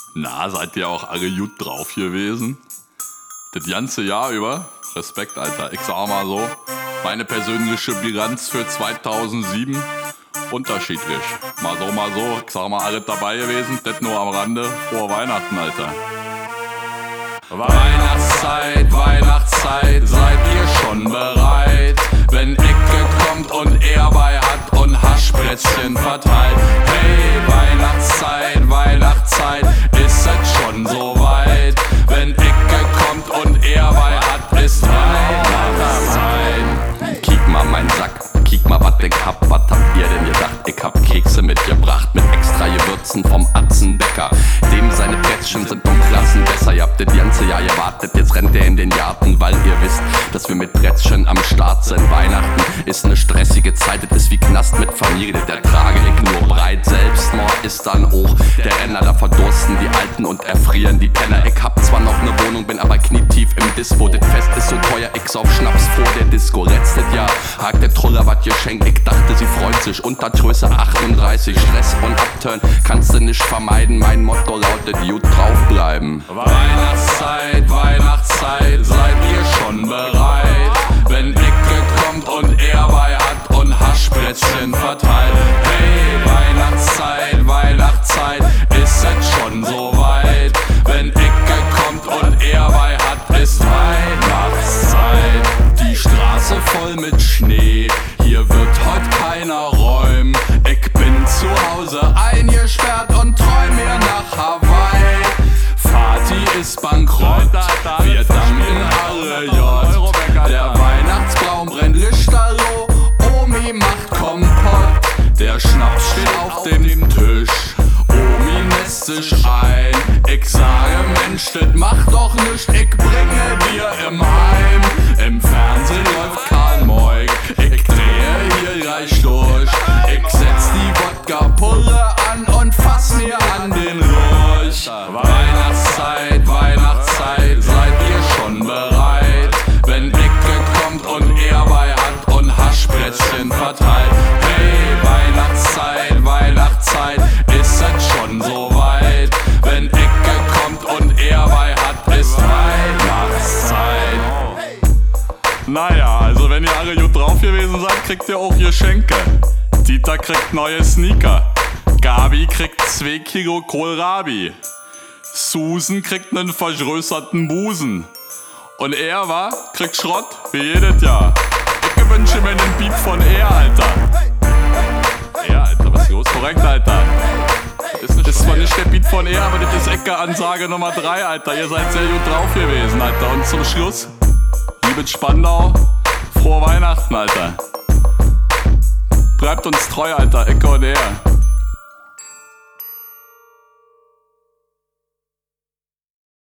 Na, seid ihr auch alle gut drauf gewesen? Das ganze Jahr über? Respekt, Alter. Ich sag mal so, meine persönliche Bilanz für 2007 unterschiedlich. Mal so, ich sag mal, alles dabei gewesen, das nur am Rande. Frohe Weihnachten, Alter. Weihnachtszeit, seid ihr schon bereit? Wenn Ecke kommt und er bei hat und Haschplätzchen verteilt. Hey, Weihnachtszeit, ist es schon soweit? Wenn Ecke kommt und er bei hat, ist Weihnachtszeit. Kiek mal mein Sack, kiek mal wat ich hab, wat habt ihr denn gedacht? Ich hab Kekse mitgebracht mit extra Gewürzen vom Atzenbäcker. Dem seine Plätzchen sind um Klassen besser. Ihr habt das ganze Jahr gewartet, jetzt rennt ihr in den Garten, weil ihr wisst, dass wir mit Plätzchen am Start sind. Weihnachten ist ne stressige Zeit, das ist wie Knast mit Familie, das ertrage ich nur breit. Selbstmord ist dann auch der Renner, da verdursten die Alten und erfrieren die Penner. Ich hab zwar noch ne Wohnung, bin aber knietief im Dispo. Das Fest ist so teuer, ich sauf Schnaps vor der Disco. Letztes Jahr hat der Truller wat geschenkt, ich dachte sie freut sich. Unter Größe 38, Stress und Upturn kannst du nicht vermeiden. Mein Motto lautet, gut draufbleiben. Weihnachtszeit, seid ihr schon bereit? Wenn Ecke kommt und er bei hat und Haschplätzchen verteilt. Hey, Weihnachtszeit, ist es schon soweit? Wenn Ecke kommt und er bei hat, ist Weihnachtszeit. Die Straße voll mit Schnee, hier wird heut keiner räumen. Ich bin zu Hause eingesperrt und träum mir nach Hawaii. Vati ist bankrott, wir danken alle J. Der Weihnachtsbaum brennt lichterloh, Omi macht Kompott. Der Schnaps steht auf dem Tisch, Omi nässt sich ein. Ich sage, Mensch, das macht doch nichts, ich bringe dir im Heim. Im Fernsehen läuft Karl Moik, ich drehe hier gleich durch. Ich setz die Wodka-Pulle an und fass mir an den Lurch. Weihnachtszeit, seid ihr schon bereit? Wenn Ecke kommt und er bei hat und Haschplätzchen verteilt. Hey, Weihnachtszeit, ist es schon soweit? Wenn Ecke kommt und er bei hat, ist Weihnachtszeit. Naja, also wenn ihr alle gut drauf gewesen seid, kriegt ihr auch Geschenke. Dieter kriegt neue Sneaker, Gabi kriegt 2 Kilo Kohlrabi, Susan kriegt nen vergrößerten Busen und er kriegt Schrott wie jedes Jahr. Ich wünsche mir nen Beat von er, Alter. Ja, Alter, was ist los? Korrekt, Alter. Das ist zwar nicht der Beat von er, aber das ist Ecke-Ansage Nummer 3, Alter. Ihr seid sehr gut drauf gewesen, Alter. Und zum Schluss, liebe Spandau, frohe Weihnachten, Alter. Bleibt uns treu, Alter, Ecke und er.